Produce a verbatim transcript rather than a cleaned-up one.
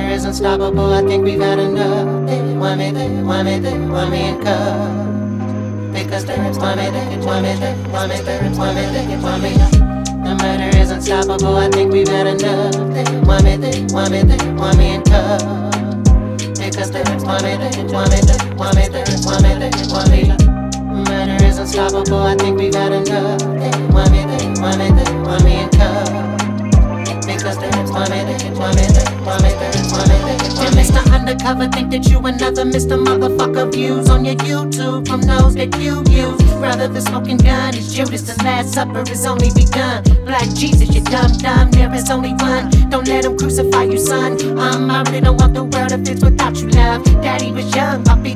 is unstoppable, I think we've had enough. They want me, they want me, they want me in cuffs. Because they want me, they want me, they want me, they want me, they want me. The murder is unstoppable, I think we've had enough. They want me, they want me, they want me in cuffs. Because they want me, they want me, they want me, they want me, they want me. Murder is unstoppable, I think we've had enough. They want me, they want me, they want me in cuffs. Because they want me, they want me, they want me, they want me, they want me. And Mister Undercover think that you another Mister Motherfucker. Views on your YouTube from those that you use. Rather the smoking gun is Judas, the Last Supper is only begun. Black Jesus, you dumb dumb, there is only one. Don't let them crucify you, son. Um, I really don't want the world to fix without you, love. Daddy was young, Poppy